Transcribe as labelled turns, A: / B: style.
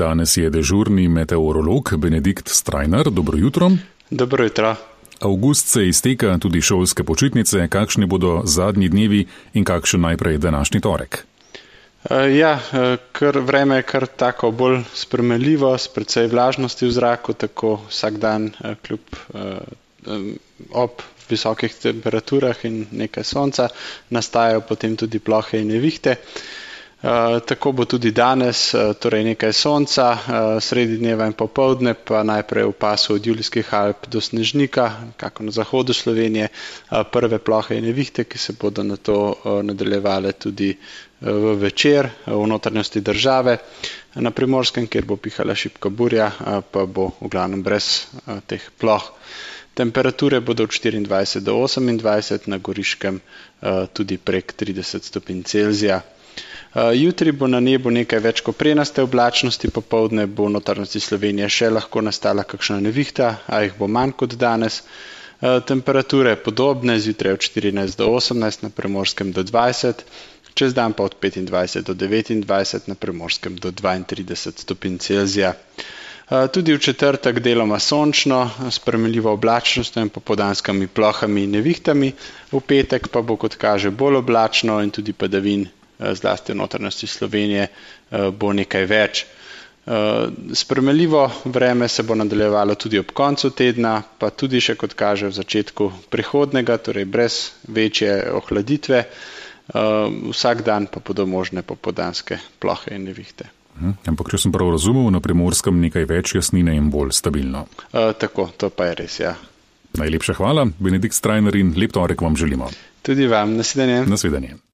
A: Danes je dežurni meteorolog Benedikt Strajnar. Dobro jutro.
B: Dobro jutro.
A: Avgust se izteka, tudi šolske počitnice. Kakšni bodo zadnji dnevi in kakšen najprej današnji torek?
B: Vreme je kar tako bolj spremenljivo, s precej vlažnosti v zraku, tako vsak dan ob visokih temperaturah in nekaj sonca nastajajo potem tudi plohe in nevihte. Tako bo tudi danes, torej nekaj sonca, sredi dneva in popoldne, pa najprej v pasu od Julijskih Alp do Snežnika, kako na zahodu Slovenije, prve plohe in nevihte, ki se bodo nato nadaljevale tudi v večer v notranjosti države. Na Primorskem, kjer bo pihala šibka burja, pa bo v glavnem brez teh ploh. Temperature bodo od 24 do 28, na Goriškem tudi prek 30 stopinj Celzija. Jutri bo na nebu nekaj več koprenaste oblačnosti, popoldne bo v notranjosti Slovenije še lahko nastala kakšna nevihta, a jih bo manj kot danes. Temperature podobne, zjutraj od 14 do 18, na Primorskem do 20, čez dan pa od 25 do 29, na Primorskem do 32 stopinj Celzija. Tudi v četrtek deloma sončno, s spremenljivo oblačnostjo in popoldanskimi plohami in nevihtami. V petek pa bo, kot kaže, bolj oblačno in tudi padavin, zlasti v notranjosti Slovenije, bo nekaj več. Spremenljivo vreme se bo nadaljevalo tudi ob koncu tedna, pa tudi še, kot kaže, v začetku prihodnega, torej brez večje ohladitve. Vsak dan pa bodo možne popoldanske plohe in nevihte.
A: Ampak, če sem prav razumel, na Primorskem nekaj več jasnine in bolj stabilno.
B: Tako, to pa je res, ja.
A: Najlepša hvala, Benedikt Strajnar, in lep torek vam želimo.
B: Tudi vam, nasvidenje.
A: Nasvidenje.